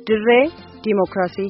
dirree diimokiraasii.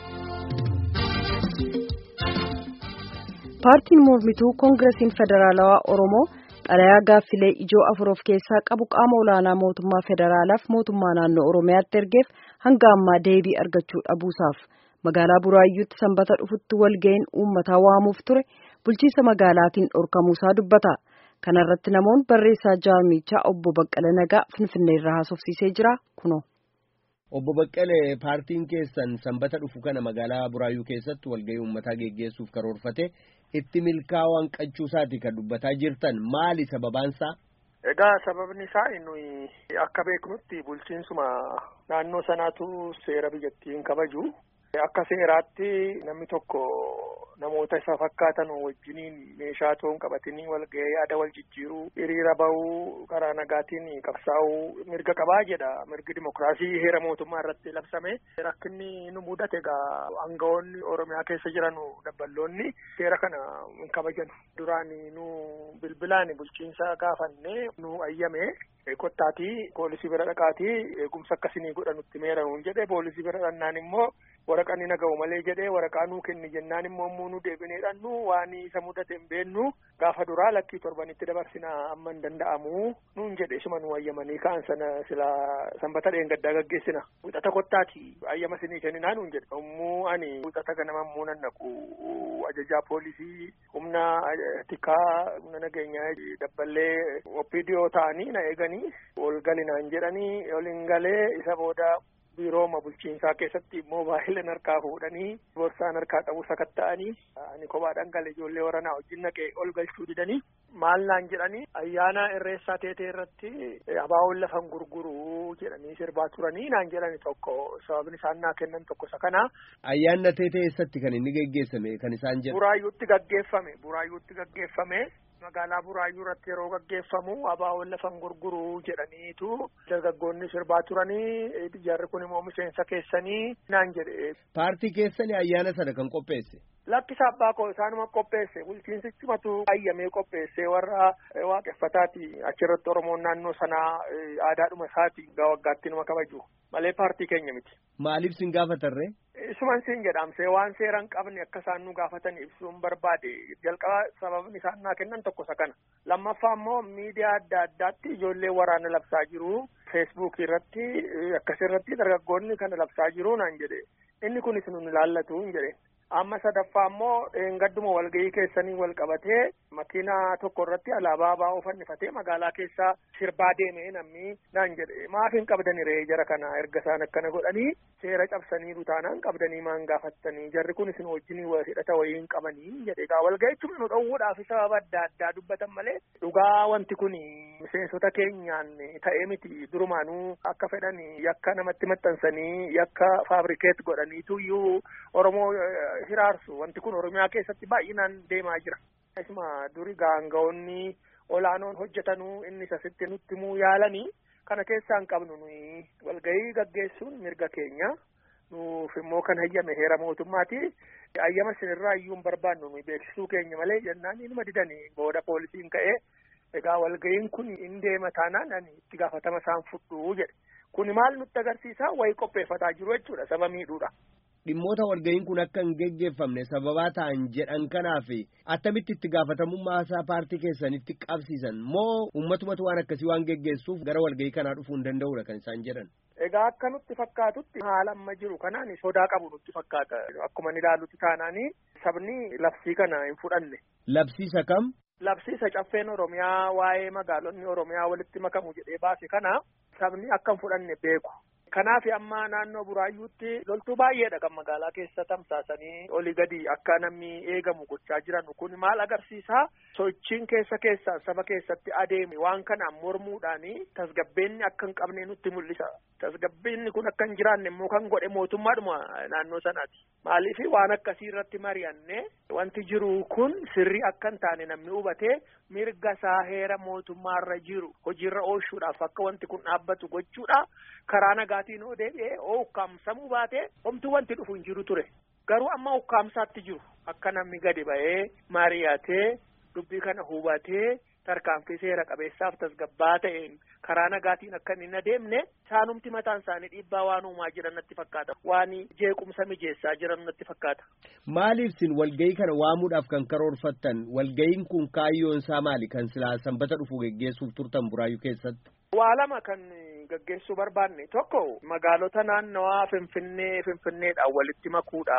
Paartiin mormituu Koongiresiin Federaalawaa Oromoo xalayaa gaaffilee ijoo afur of keessaa qabu qaama olaanaa mootummaa federaalaaf mootummaa naannoo Oromiyaatti ergeef hanga ammaa deebii argachuu dhabuusaaf magaalaa Buraayyuutti sanbata dhufutti walga'iin uummataa waamuuf ture bulchiinsa magaalaatiin dhorkamuusaa dubbata. Kana irratti namoonni barreessaa jaarmichaa obbo Baqqalee Nagaa Finfinnee irraa haasofsiisee jira kunoo. Obbo Baqqalee, paartiin keessan sanbata dhufu kana magaalaa Buraayyuu keessatti walga'ii uummataa geggeessuuf karoorfate itti milkaa'uu hanqachuusaati kan dubbataa jirtan maali sababaansaa? Egaa sababni isaa nuyi akka beeknutti bulchiinsuma naannoo sanaatu seera biyyattiin kabaju. Akka seeraatti namni tokko namoota isa fakkaatan wajjiniin meeshaa toon qabatanii walga'ee yaada wal jijjiiruu hiriira bahuu karaa nagaatiin qabsaa'uu mirga qabaa jedha. Mirgi dimokiraasii heera mootummaa irratti labsame. Rakkinni nu mudate egaa aangawoonni Oromiyaa keessa jiran dabballoonni seera kana hin kabajan. Duraan nu bilbilaan bulchiinsa gaafannee nu ayyame. Kottaatii poolisii bira dhaqaatii eegumsa akkasii godhanutti meeranuun jedhe poolisii bira dhannaan immoo waraqaan ni naga'u malee jedhee waraqaa nuu kenni jennaan immoo nu deebineedhaan nu waan isa mudate hin beennu gaafa duraa lakkii torbanitti dabarsinaa amma hin danda'amu nuun jedhe isuma nu ayyamanii kaan sana sila sanbata dheengaddaa gaggeessina wixata kottaati ayyama sinii kenninaa nuun jedhe yommuu ani wixata ganama immoo nan naqu ajajaa poolisii humna tikaa humna nageenyaa dabballee OPDO ta'anii na eeganii ol galinaan jedhanii ol hin galee isa booda biirooma bulchiinsaa keessatti moobaayila harkaa fuudhanii borsaan harkaa qabu sakatta'anii ani kophaadhaan gale ijoollee waraanaa wajjin naqee ol galchuu didanii maal naan jedhanii ayyaana irreessaa teetee irratti abaa'oon lafan gurguruu jedhanii sirbaa turanii naan jedhani tokko sababni isaan naa kennan tokko isa kana. Ayyaanna teetee eessatti kan inni geggeessame kan isaan jedhu? Buraayyuutti gaggeeffame. Magaalaa Buraayyuu irratti yeroo gaggeeffamu abaa'oon lafan gurguruu jedhaniitu dargaggoonni sirbaa turanii jarri kun immoo miseensa keessanii naan jedhe. Paartii keessanii ayyaana sana kan qopheesse? Lakkisa abbaa koo isaanuma qopheesse bulchiinsichumatu ayyamee qopheesse warra waaqeffataati achirratti Oromoon naannoo sanaa aadaadhuma isaati waggaatti nama kabaju malee paartii keenya miti. Maaliif sin gaafatarree? Isuman siin jedhamse waan seeraan qabne akka isaan nu gaafatan ibsuun barbaade jalqaba sababni isaan naa kennan tokko isa kana. Lammaffaa immoo miidiyaa adda addaatti ijoollee waraana labsaa jiru Facebook irratti akkasirratti dargaggoonni kana labsaa jiru naan jedhe inni kunis nun ilaallatu hin jedhe. Amma sadaffaa immoo gadduma walga'ii keessanii wal qabatee makiinaa tokko irratti alaabaa ABO fannifatee magaalaa keessaa sirbaa deemee namni naan jedhe maaf hin qabdani ree jara kana erga isaan akkana godhanii seera cabsanii taanaan qabdanii maan gaafattanii jarri kun isin wajjin hidhata wayii hin qabanii jedhe egaa walga'ichuma nu dhowwuudhaaf sababa adda addaa dubbatan malee dhugaa wanti kun miseensota keenyaan ta'ee miti durumaanuu akka fedhan yakka namatti maxxansanii yakka faabrikeet godhaniituyyuu Oromoo hiraarsu wanti kun Oromiyaa keessatti baay'inaan deemaa jira. Isuma duri gaanga'oonni olaanoon hojjetanuu inni asitti nutti himuu yaalanii kana keessaa hin qabnu nuyi walga'ii gaggeessuun mirga keenya nuuf immoo kan hayyame heera mootummaati. Hayyama sinirraa iyyuu hin barbaannu nuyi beeksisuu keenya malee jennaan inuma didanii booda poolisiin ka'ee egaa walga'iin kun hin deema taanaan ani itti gaafatama isaan fudhuu jedhe. Kuni maal nutti agarsiisa wayii qopheeffataa jiru jechuudha saba miidhuudha. Dhimmoota walga'iin kun akka hin geggeeffamne sababaa ta'an jedhan kanaaf attamitti itti gaafatamummaa isaa paartii keessanitti qabsiisan moo uummatumatu waan akkasii waan geggeessuuf gara walga'ii kanaa dhufuu hin danda'udha kan isaan jedhan? Egaa akka nutti fakkaatutti haala amma jiru kanaan sodaa qabu nutti fakkaata. Akkuma ni ilaallutti taanaanii sabni labsii kana hin fudhanne. Labsiisa kam? Labsiisa caffeen Oromiyaa waa'ee magaalonni Oromiyaa walitti makamu jedhee baase kana sabni akka hin fudhanne beeku. Kanaaf amma naannoo Buraayyuutti loltuu baay'eedha kan magaalaa keessa tamsaasanii olii gadi akka namni eegamu gochaa jiran kun maal agarsiisa sochiin keessaan saba keessatti adeeme waan kanaan mormuudhaani tasgabbeenni akka hin qabne nutti mul'isa. Tasgabbeenni kun akka hin jiraanne immoo kan godhe mootummaadhuma naannoo sanaati. Maaliif waan akkasii irratti mari'anne wanti jiru kun sirrii akka hin taane namni hubatee mirga isaa heera mootummaarra jiru hojiirra oolchuudhaaf akka wanti kun dhaabbatu gochuudha karaa nagaatiin deebi'ee ukkaamsamuu baatee homtuu wanti dhufu hin jiru ture. Garuu amma ukkaamsaatti jiru akka namni gadi ba'ee mari'atee dubbii kana hubatee tarkaanfii seera qabeessaaf tasgabbaa ta'een karaa nagaatiin akka inni adeemne isaanumti mataan isaanii dhiibbaa waan uumaa jiran natti fakkaata. Waan jeequmsa mijeessaa jiran natti fakkaata. Maaliif sin walgahii kana waamuudhaaf kan karoorfattan? Walgahiin kun kaayyoon isaa maali? Kan silaa sanbata dhufu geggeessuuf turtan Buraayyuu keessatti? Waa lama kan gaggeessuu barbaanne. Tokko magaalota naannawaa Finfinneedhaan walitti makuudha.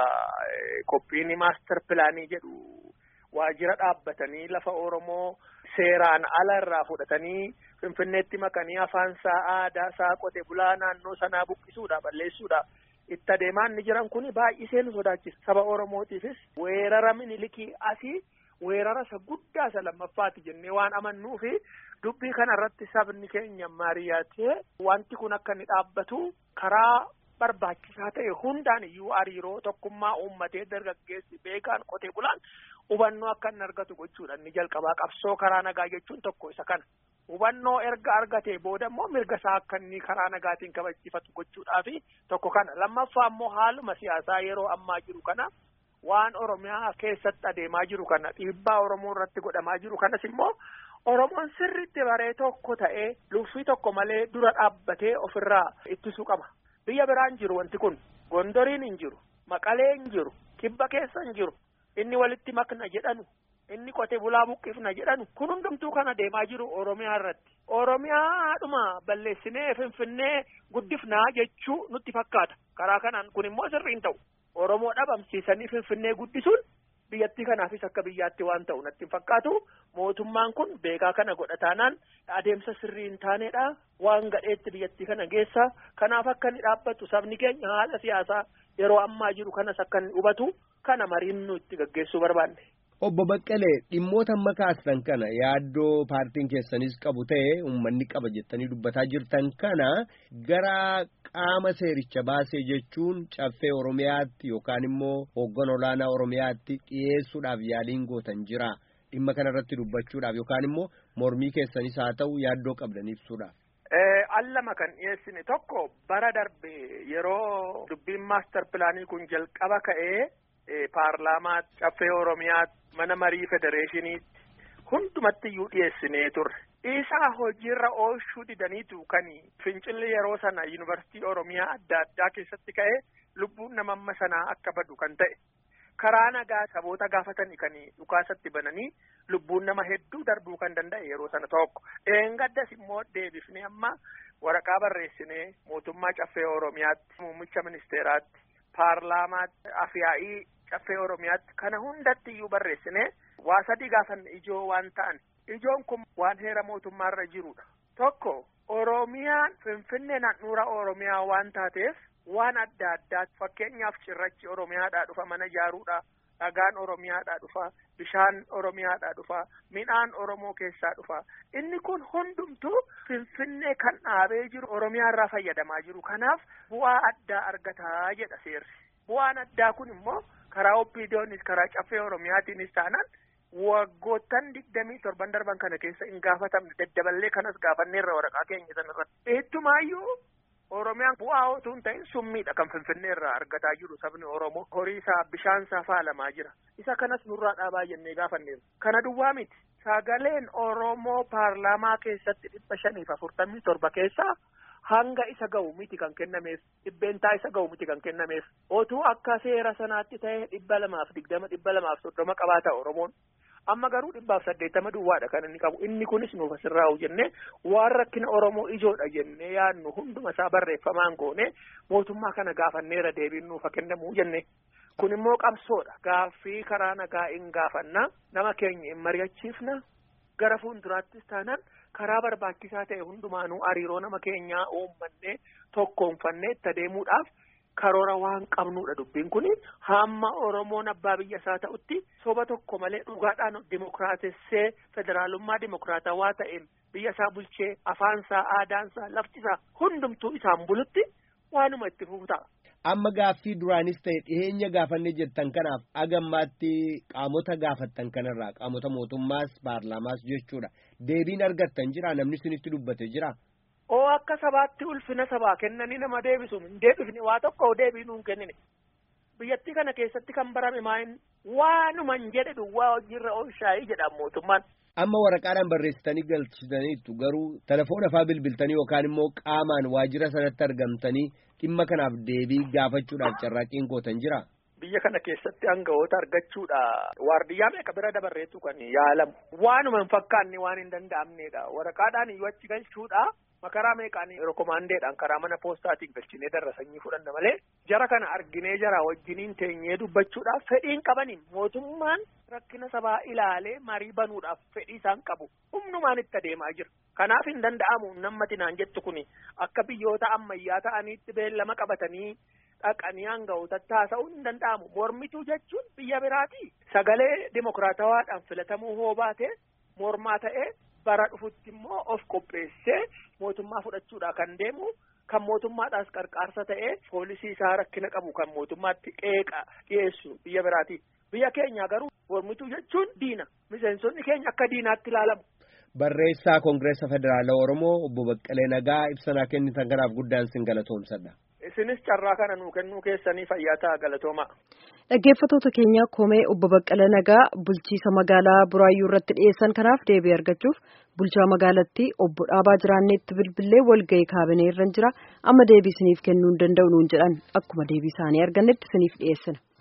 Qophiin maaster pilaanii jedhu waajjira dhaabbatanii lafa Oromoo seeraan ala irraa fudhatanii Finfinneetti makanii afaansaa aadaasaa qote bulaa naannoo sanaa buqqisuudha, balleessuudha. Itti adeemaan ni jiran kun baay'isee nu sodaachisa. Saba Oromootiifis weerara Minilikii asii weerara isa guddaa isa lammaffaati jennee waan amannuufi dubbii kana irratti sabni keenya mari'atee wanti kun akka inni dhaabbatu karaa barbaachisaa ta'e hundaan iyyuu hariiroo tokkummaa uummatee dargaggeessi beekaan qotee bulaan hubannoo akka inni argatu gochuudha. Inni jalqabaa qabsoo karaa nagaa jechuun tokko isa kana. Hubannoo erga argatee booda immoo mirga isaa akka inni karaa nagaatiin kabachiifatu gochuudhaafi tokko kana. Lammaffaa immoo haaluma siyaasaa yeroo ammaa jiru kana waan Oromiyaa keessatti adeemaa jiru kana dhiibbaa Oromoo irratti godhamaa jiru kanas immoo Oromoon sirriitti baree tokko ta'ee luffii tokko malee dura dhaabbatee ofirraa ittisuu qaba. Biyya biraan jiru wanti kun Gondoriin hin jiru, Maqalee hin jiru, Kibba keessa hin jiru, inni walitti makna jedhanu, inni qote bulaa buqqifna jedhanu kun hundumtuu kan adeemaa jiru Oromiyaa irratti. Oromiyaadhuma balleessinee Finfinnee guddifnaa jechuu nutti fakkaata. Karaa kanaan kun immoo sirrii hin ta'u. Oromoo dhabamsiisanii Finfinnee guddisuun biyyattii kanaafis akka biyyaatti waan ta'u natti hin fakkaatu. Mootummaan kun beekaa kana godhataanaan adeemsa sirrii hin taanedha. Waan gadheetti biyyattii kana geessa. Kanaaf akka inni dhaabbatu sabni keenya haala siyaasaa yeroo ammaa jiru kanas akka inni hubatu kana mariin nu itti gaggeessuu barbaanne. Obbo Baqqalee dhimmoota amma kaastan kana yaaddoo paartiin keessanis qabu ta'e uummanni qaba jettanii dubbataa jirtan kana gara qaama seericha baasee jechuun caffee Oromiyaatti yookaan immoo hooggan olaanaa Oromiyaatti dhiyeessuudhaaf yaaliin gootan jira. Dhimma kana irratti dubbachuudhaaf yookaan immoo mormii keessanis haa ta'u yaaddoo qabdan ibsuudhaaf. Allama kan dhiyeessine tokko bara darbe yeroo dubbiin maaster pilaanii kun jalqaba ka'ee paarlaamaatti caffee Oromiyaatti mana marii federeeshiniitti hundumatti iyyuu dhiyeessinee turre. Isaa hojiirra oolchuu didaniitu kan fincilli yeroo sana yuunivarsiitii Oromiyaa adda addaa keessatti ka'ee lubbuun nama amma sanaa akka badu kan ta'e. Karaa nagaa saboota gaafatanii kan dhukaasatti bananii lubbuun nama hedduu darbuu kan danda'e yeroo sana tokko. Gaddas immoo deebifnee amma waraqaa barreessinee mootummaa caffee Oromiyaatti, muummicha ministeeraatti, paarlaamaatti, afyaa'ii caffee Oromiyaatti kana hundatti iyyuu barreessinee waa sadii gaafanne ijoo waan ta'an. Ijoon kun waan heera mootummaarra jirudha. Tokko Oromiyaan Finfinneen handhuura Oromiyaa waan taateef waan adda addaa fakkeenyaaf cirrachi Oromiyaadhaa dhufa mana ijaaruudha, dhagaan Oromiyaadhaa dhufa, bishaan Oromiyaadhaa dhufa, midhaan Oromoo keessaa dhufa. Inni kun hundumtuu Finfinnee kan dhaabee jiru Oromiyaarraa fayyadamaa jiru. Kanaaf bu'aa addaa argataa jedha seerri. Bu'aan addaa kun immoo karaa OPDOnis karaa caffee Oromiyaatiinis taanaan waggoottan 27 darban kana keessa hin gaafatamne daddaballee kanas gaafanneerra waraqaa keenya sanarratti. Eettumaayyuu Oromiyaan bu'aa otoo hin ta'in summiidha kan Finfinneerraa argataa jiru sabni Oromoo. Horii isaa bishaan isaa faalamaa jira. Isa kanas nurraa dhaabaa jennee gaafanneerra. Kana duwwaa miti. Sagaleen Oromoo paarlaamaa keessatti 547 keessaa hanga isa ga'u miti kan kennameef, dhibbeentaa isa ga'u miti kan kennameef. Otuu akka seera sanaatti ta'e 220, 230 qabaata Oromoon. Amma garuu 180 duwwaadha kan inni qabu. Inni kunis nuuf asirraa jennee waan rakkina Oromoo ijoodha jennee yaadnu hunduma isaa barreeffamaan goone mootummaa kana gaafanneera deebiin nuuf kennamu jenne. Kun immoo qabsoodha. Gaaffii karaa nagaa hin gaafanna. Nama keenya hin mari'achiifna. Gara fuulduraattis taanaan karaa barbaachisaa ta'e hundumaanuu hariiroo nama keenyaa uummannee tokkoomfannee itti adeemuudhaaf karoora waan qabnuudha dubbiin kun. Hamma Oromoon abbaa biyya isaa ta'utti soba tokko malee dhugaadhaan dimokiraatessee federaalummaa dimokiraatawaa ta'een biyya isaa bulchee afaansaa, aadaansaa, laftisaa hundumtuu isaan bulutti waanuma itti fufu ta'a. Amma gaaffii duraanis ta'e dhiheenya gaafanne jettan kanaaf agammaatti qaamota gaafattan kanarraa qaamota mootummaas paarlaamaas jechuudha. Deebiin argattan jira namni isinitti dubbate jira. Oo akka sabaatti ulfina sabaa kennanii nama deebisu hin deebifne waa tokko deebii nuun kennine. Biyyattii kana keessatti kan barame maayin waanuma hin jedhe duwwaa hojiirra oolshaayii jedhama mootummaan. Amma waraqaadhaan barreessitanii galchitaniitu garuu telefoona fa'aa bilbiltanii yookaan immoo qaamaan waajjira sanatti argamtanii dhimma kanaaf deebii gaafachuudhaaf carraaqqiin gootan jira. Biyya kana keessatti aangawoota argachuudha waardiyyaa meeqa bira dabarreetu kan yaalamu waanuma hin fakkaanne waan hin danda'amnedha waraqaadhaan iyyuu achi galchuudha makaraa meeqaan rekomaandeedhaan karaa mana poostaatiin galchinee darrasanii fudhanna malee jara kana arginee jara wajjiniin teenyee dubbachuudhaaf fedhiin qabaniin mootummaan rakkina sabaa ilaalee marii banuudhaaf fedhii isaan qabu humnumaan itti adeemaa jira kanaaf hin danda'amu nammati naan jettu kuni akka biyyoota ammayyaa ta'aniitti beellama qabatanii dhaqanii aangawootatti haasa'uu hin danda'amu mormituu jechuun biyya biraati sagalee dimokiraatawaadhaan filatamuu hoo baate mormaa ta'ee bara dhufutti immoo of qopheessee mootummaa fudhachuudhaa kan deemu kan mootummaadhaas qarqaarsa ta'ee poolisii isaa rakkina qabu kan mootummaatti qeeqa dhiyeessu biyya biraati biyya keenya garuu mormituu jechuun diina miseensonni keenya akka diinaatti ilaalamu. Barreessaa Koongireesa Federaalaa Oromoo obbo Baqqalee Nagaa ibsa kennitan kanaaf guddaan sin galatoomsadha. Isinis carraa kana nuu kennuu keessanii fayyaa ta'a galatooma. Dhaggeeffattoota keenya komee obbo Baqqalee Nagaa bulchiisa magaalaa Buraayyuu irratti dhiyeessan kanaaf deebii argachuuf bulchaa magaalattii obbo Dhaabaa Jiraanneetti bilbilee walgahii kaabinee irra jira amma deebii isiniif kennuu hin danda'u nuun jedhan akkuma deebii isaanii argannetti isiniif dhiyeessina.